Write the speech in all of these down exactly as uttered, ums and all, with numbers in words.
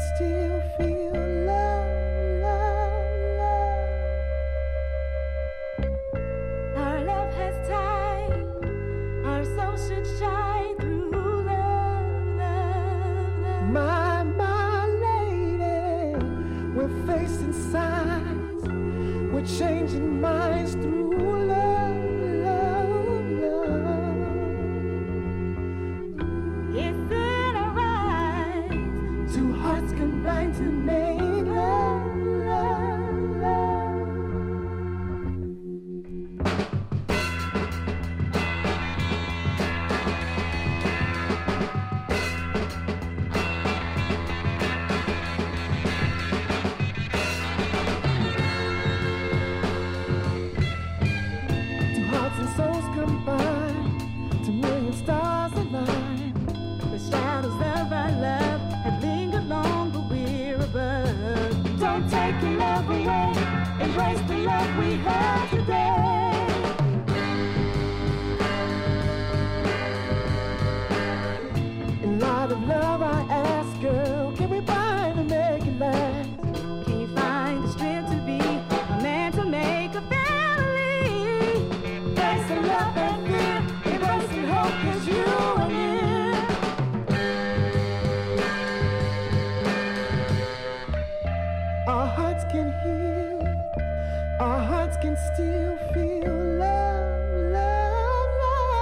still feel love, love, love. Our love has time, our soul should shine through love, love, love. My, my lady, we're facing signs, we're changing minds through love, love, love. Is it alright? Two hearts combined to make love, love, love. Two hearts and souls combined to million stars align. The shadows of our love have lingered long, but we're above. Don't take your love away, embrace the love we have today. In light of love, I ask, girl, can we find to make it last? Can you find the strength to be a man to make a family? Facing love and fear, embracing hope, 'cause you and him. Our hearts can heal, our hearts can still feel love, love,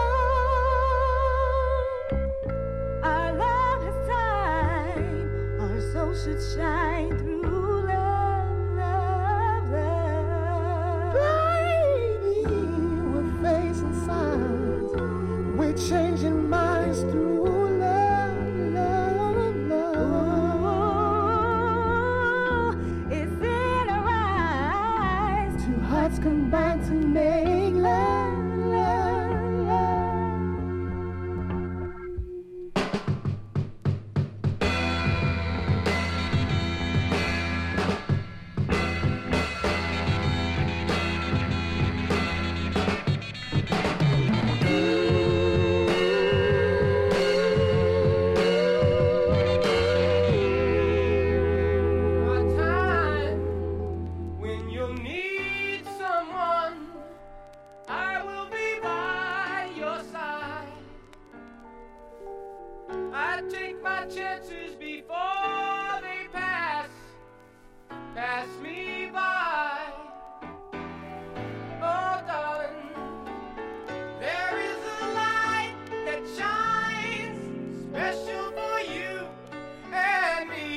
love. Our love has time, our soul should shine through love, love, love. Baby, we're facing signs, we're changing minds through love, love, love. Oh, is it alright? Two hearts combined to make love, love, love. A time when you'll need someone, I will be by your side. I take my chances before they pass, pass me by. Oh, darling, there is a light that shines special for you and me.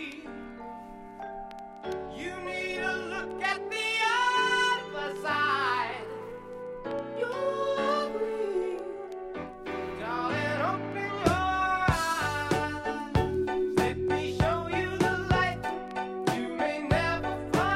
You need to look at the other side. You'll agree, darling. Open your eyes. Let me show you the light you may never find.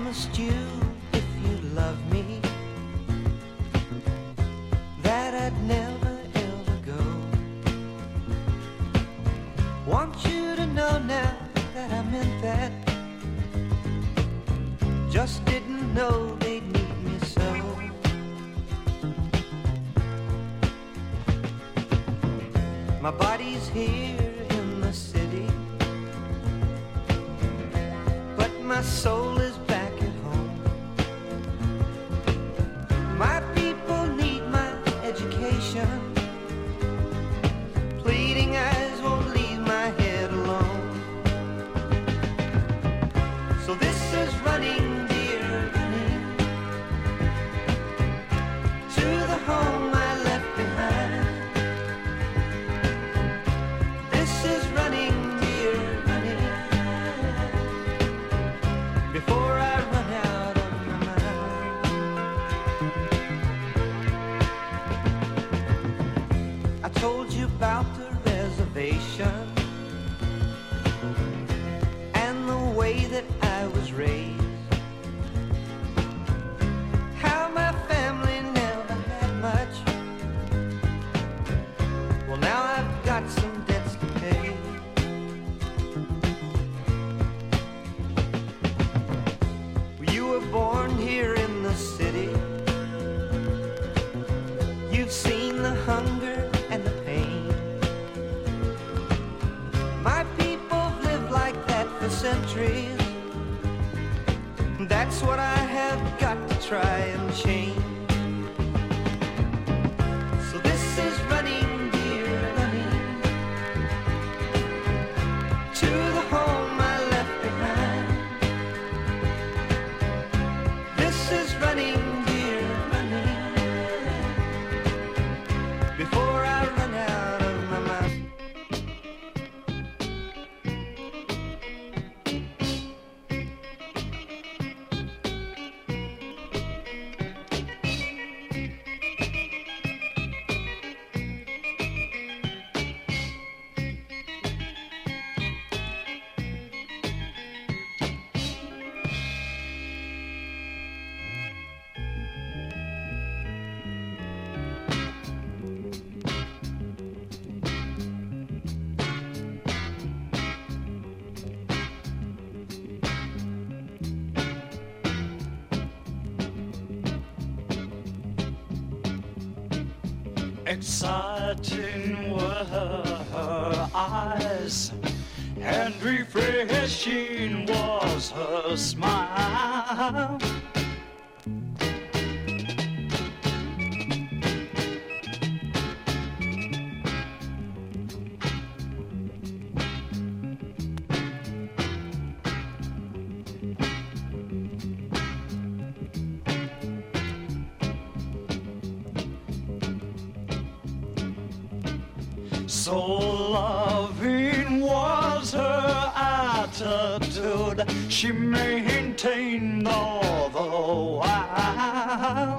promised you if you love me that I'd never ever go. Want you to know now that I meant that. Just didn't know they'd need me so. My body's here in the city, but my soul is back at home. My people need my education. Pleading eyes won't leave my head alone. So this is running, dear, running to the home I left behind. This is running, dear, running before I run out of my mind. I told you about the reservation and the way that I was raised, how my family never had much. Well, now I've got some debts to pay. You were born here in the city. You've seen the hunger and the pain. My people have lived like that for centuries. That's what I have got to try and change. So this is running, dear, running to the home I left behind. This is running, dear, running before I run out of my mind. Exciting were her eyes, and refreshing was her smile. So loving was her attitude, she maintained all the while.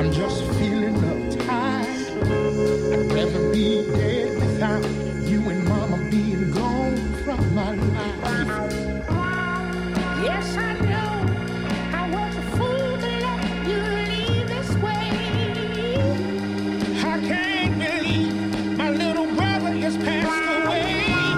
I'm just feeling uptight. I'd rather be dead without you and Mama being gone from my life. Yes, I know I was a fool to let you leave this way. I can't believe my little brother has passed away.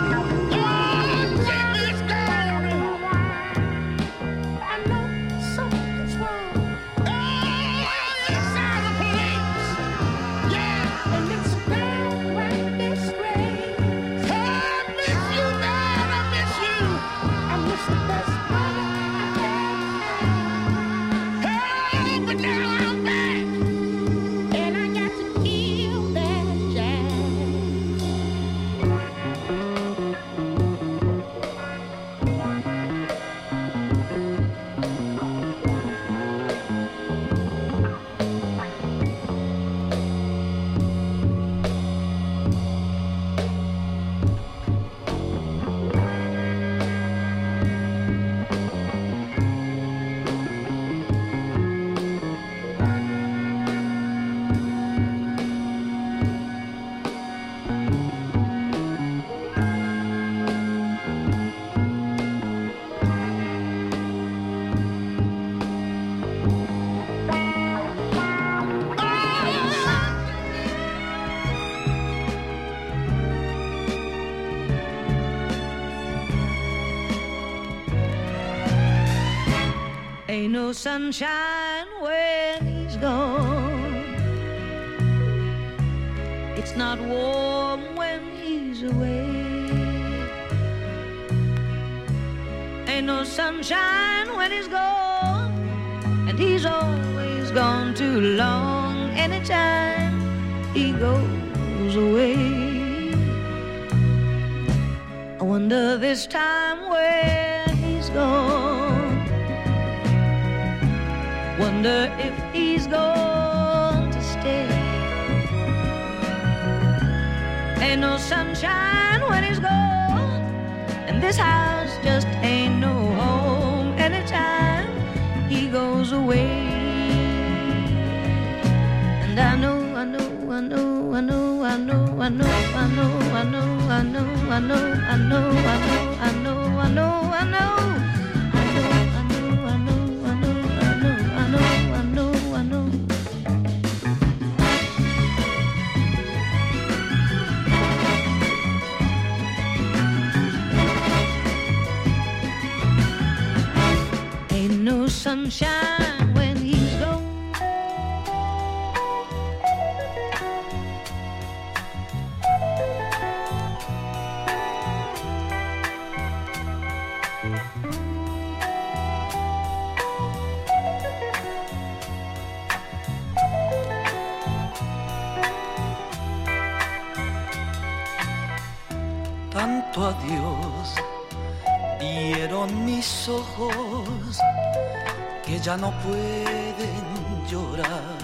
Ain't no sunshine when he's gone. It's not warm when he's away. Ain't no sunshine when he's gone, and he's always gone too long. Anytime he goes away, I wonder this time where he's gone. Wonder if he's going to stay. Ain't no sunshine when he's gone, and this house just ain't no home. Anytime he goes away, and I know, I know, I know, I know, I know, I know, I know, I know, I know, I know, I know, I know, I know, I know, I know. Sunshine when he's gone. Tanto adiós dieron mis ojos que ya no pueden llorar.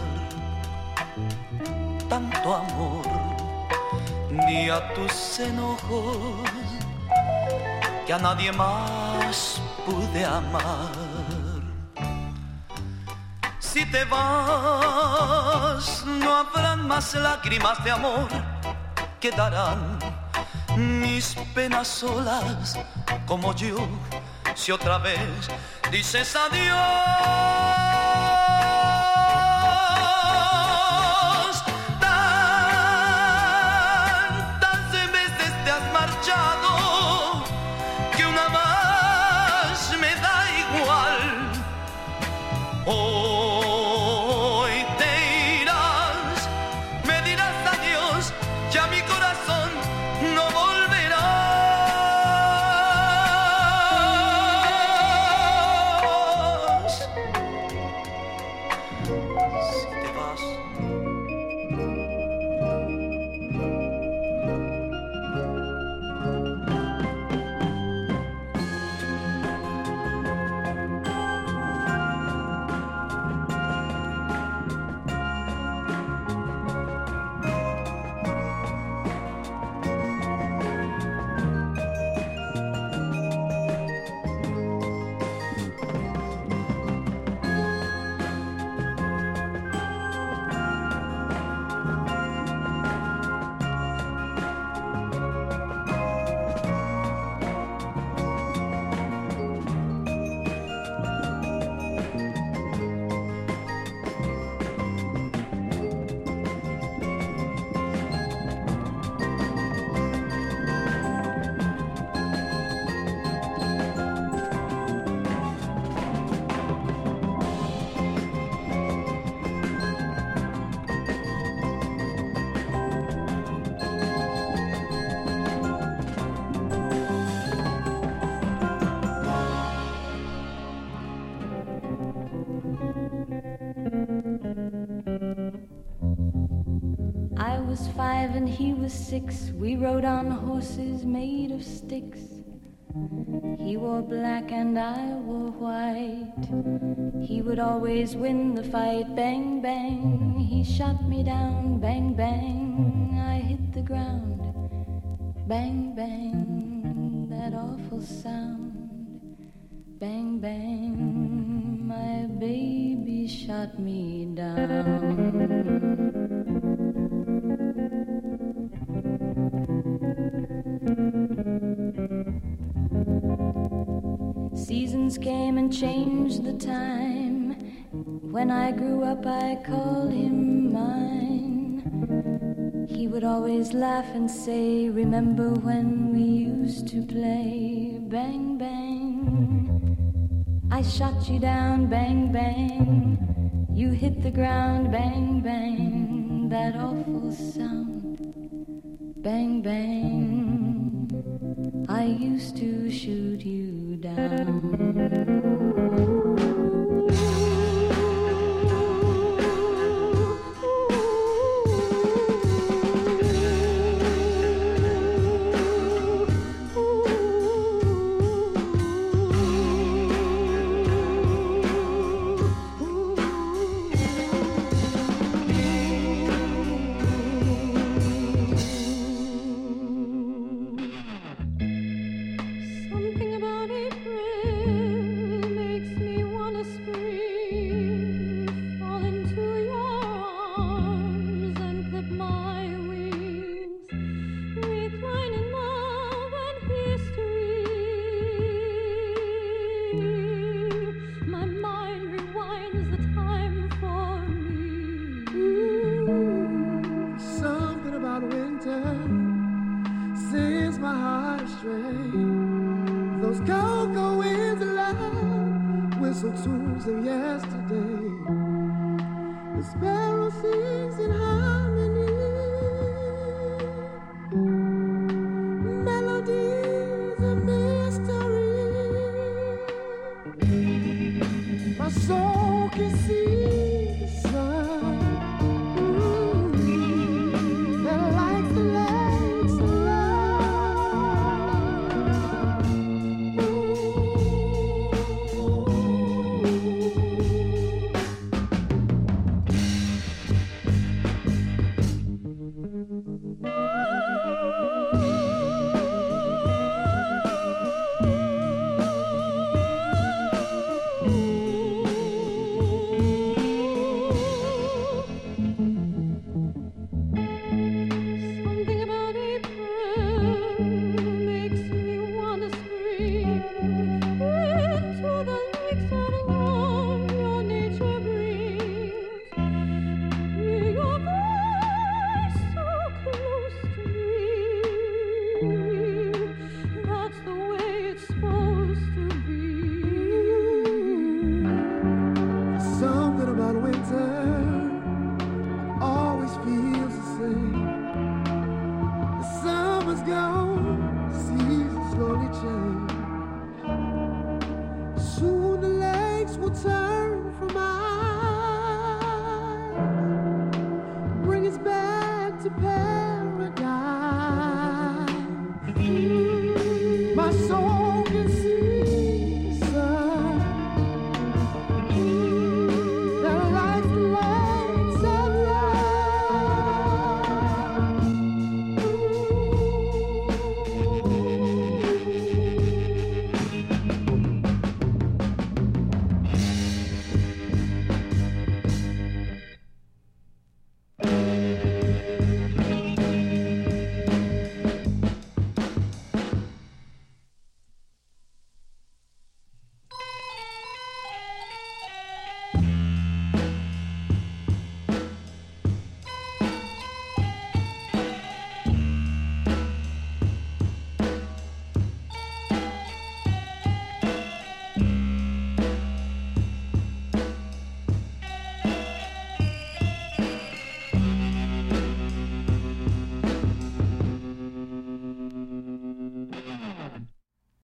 Tanto amor di a tus enojos que a nadie más pude amar. Si te vas, no habrán más lágrimas de amor, quedarán mis penas solas como yo. Si otra vez dices adiós, tantas veces te has marchado que una más me da igual. Hoy te irás, me dirás adiós, ya mi corazón no volverá. was five and he was six. We rode on horses made of sticks. He wore black and I wore white. He would always win the fight. Bang, bang, he shot me down. Bang, bang, I hit the ground. Bang, bang, that awful sound. Bang, bang, my baby shot me down. Seasons came and changed the time. When I grew up, I called him mine. He would always laugh and say, remember when we used to play? Bang, bang, I shot you down. Bang, bang, you hit the ground. Bang, bang, that awful sound. Bang, bang, I used to shoot you down. My soul can see the sun.